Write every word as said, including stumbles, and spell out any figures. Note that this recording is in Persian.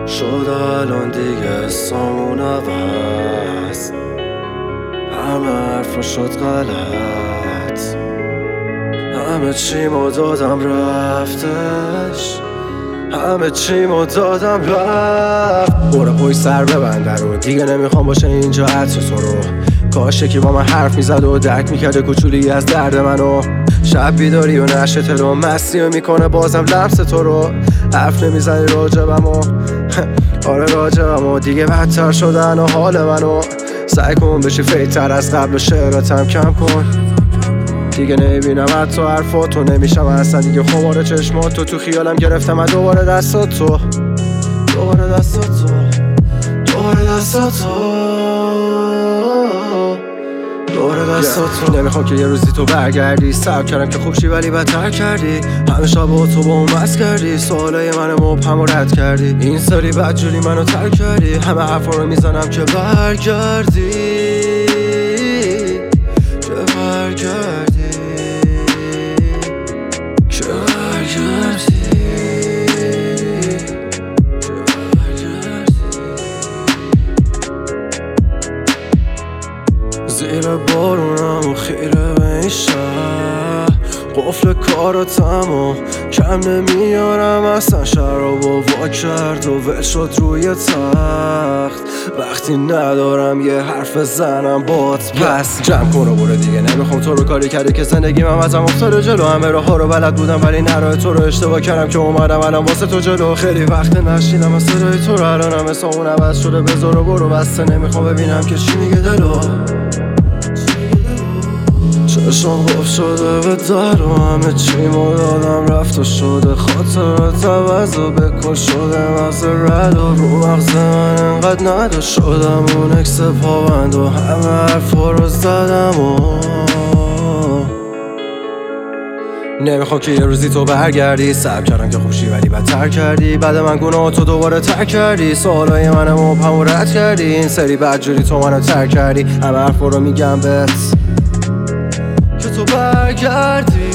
شد الان دیگه سامون عوض، همه حرفا شد غلط، همه چیمو دادم رفتش، همه چیمو دادم رفت. برو پای سر ببنده رو، دیگه نمیخوام باشه اینجا عطر تو رو. کاشه که با من حرف میزد و درک میکرده کوچولی از درد منو. شب بیداری و نشه تلو مستی و میکنه بازم لمس تو رو. حرف نمیزنی راجبم و آره راجبم و دیگه بدتر شدن و حال منو. سعی کن بشی فیتر از قبل و شعراتم کم کن. دیگه نمیبینم حتی حرفاتو، نمیشم اصلا دیگه خمار چشماتو. تو خیالم گرفتم از دوباره دستاتو، دوباره دستاتو، دوباره دستاتو، دوباره دستاتو. نمیخوام که یه روزی تو برگردی، صبر کردم که خوب شی ولی بدتر کردی. همه شب با تو با اون مست کردی، سوالای من مبهم و رد کردی. این سری بدجوری منو ترک کردی، همه حرفا رو میزنم که برگردی، که برگردی، که برگردی، که برگردی. زیر بارونم و خیره به این شهر، قفل کاراتم و کم نمیارم اصلا. شراب و وا کرد و ول شد روی تخت. وقتی ندارم یه حرف زنم بات، پس جمع کن و برو دیگه. نمیخوام تو رو کاری کرده که زندگیم هم ازم افتاده جلو. همه راه ها رو بلد بودم ولی نراه تو رو اشتباه کردم که اومدم الان واسه تو جلو. خیلی وقت نشیدم از صدای تو رو، الانم مثل اون عوض شده. بذار و برو بسته، نمیخوام ببینم که چی میگه دلو. چشم قفل شده به در و همه چیمو دادم رفت و شده. خاطرات عوض و بکن شده مغز رد و رو مغز من انقدر نداشت. شدم اون اکس پابند و همه حرفا رو زدم و نمیخوام که یه روزی تو برگردی. صبر کردم که خوب شی ولی بدتر کردی. بعد من گناه تو دوباره ترک کردی، سوالای من مبهم و رد کردی. این سری بدجوری تو منو ترک کردی، همه حرفا رو میگم بهت که تو برگردی.